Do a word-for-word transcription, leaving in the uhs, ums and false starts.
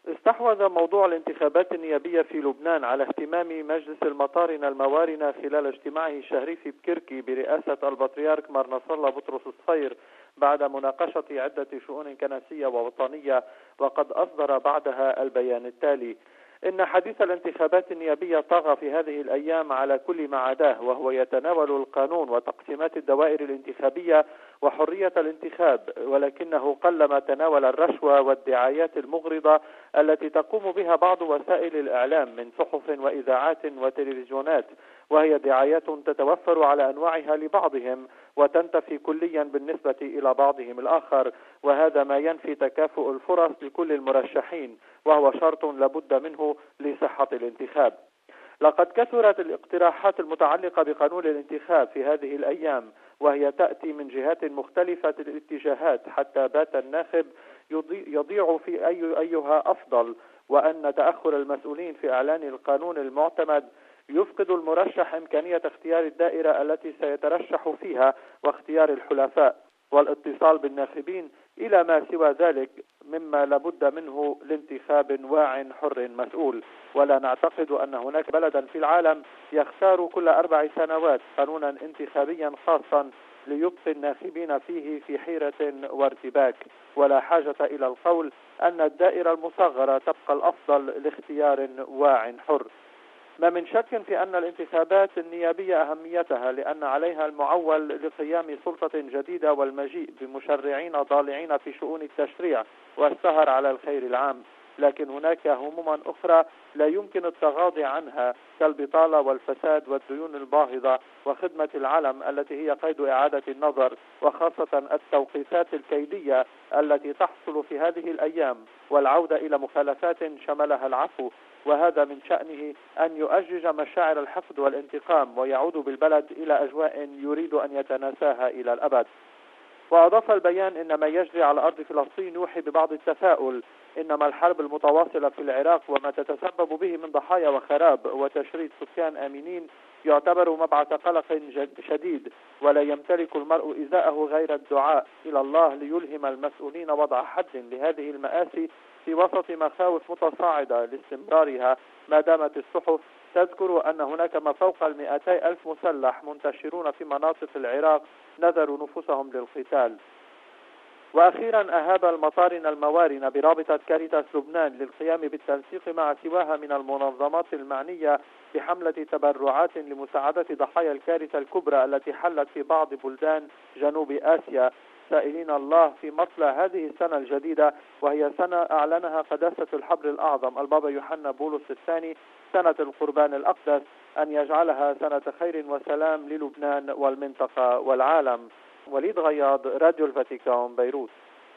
استحوذ موضوع الانتخابات النيابية في لبنان على اهتمام مجلس المطارنة الموارنة خلال اجتماعه الشهري في بكركي برئاسة البطريرك مار نصر الله بطرس الصفير بعد مناقشة عدة شؤون كنسية ووطنية، وقد أصدر بعدها البيان التالي: إن حديث الانتخابات النيابية طغى في هذه الأيام على كل ما عداه، وهو يتناول القانون وتقسيمات الدوائر الانتخابية وحرية الانتخاب، ولكنه قلما تناول الرشوة والدعايات المغرضة التي تقوم بها بعض وسائل الإعلام من صحف وإذاعات وتلفزيونات، وهي دعايات تتوفر على أنواعها لبعضهم وتنتفي كليا بالنسبة إلى بعضهم الآخر، وهذا ما ينفي تكافؤ الفرص لكل المرشحين، وهو شرط لابد منه لصحة الانتخاب. لقد كثرت الاقتراحات المتعلقة بقانون الانتخاب في هذه الأيام، وهي تأتي من جهات مختلفة الاتجاهات، حتى بات الناخب يضيع في أي أيها أفضل، وأن تأخر المسؤولين في إعلان القانون المعتمد يفقد المرشح إمكانية اختيار الدائرة التي سيترشح فيها واختيار الحلفاء والاتصال بالناخبين إلى ما سوى ذلك، مما لابد منه لانتخاب واع حر مسؤول. ولا نعتقد أن هناك بلدا في العالم يختار كل أربع سنوات قانونا انتخابيا خاصا ليبقي الناخبين فيه في حيرة وارتباك، ولا حاجة إلى القول أن الدائرة المصغرة تبقى الأفضل لاختيار واع حر. ما من شك في أن الانتخابات النيابية أهميتها، لأن عليها المعول لقيام سلطة جديدة والمجيء بمشرعين ضالعين في شؤون التشريع والسهر على الخير العام، لكن هناك هموما أخرى لا يمكن التغاضي عنها، كالبطالة والفساد والديون الباهظة وخدمة العلم التي هي قيد إعادة النظر، وخاصة التوقيفات الكيدية التي تحصل في هذه الأيام، والعودة إلى مخالفات شملها العفو، وهذا من شأنه أن يؤجج مشاعر الحقد والانتقام ويعود بالبلد إلى أجواء يريد أن يتناساها إلى الأبد. وأضاف البيان إن ما يجري على أرض فلسطين يوحي ببعض التفاؤل، إنما الحرب المتواصلة في العراق وما تتسبب به من ضحايا وخراب وتشريد سكان آمنين يعتبر مبعث قلق شديد، ولا يمتلك المرء إزاءه غير الدعاء إلى الله ليلهم المسؤولين وضع حد لهذه المآسي في وسط مخاوف متصاعدة لاستمرارها، ما دامت الصحف تذكر أن هناك ما فوق المئتي ألف مسلح منتشرون في مناطق العراق نذروا نفوسهم للقتال. وأخيرا أهاب المطارنة الموارنة برابطة كاريتاس لبنان للقيام بالتنسيق مع سواها من المنظمات المعنية بحملة تبرعات لمساعدة ضحايا الكارثة الكبرى التي حلت في بعض بلدان جنوب آسيا، سائلين الله في مطلع هذه السنة الجديدة، وهي سنة أعلنها قداسة الحبر الأعظم البابا يوحنا بولس الثاني، سنة القربان الأقدس، أن يجعلها سنة خير وسلام للبنان والمنطقة والعالم. وليد غياض، راديو الفاتيكان، بيروت.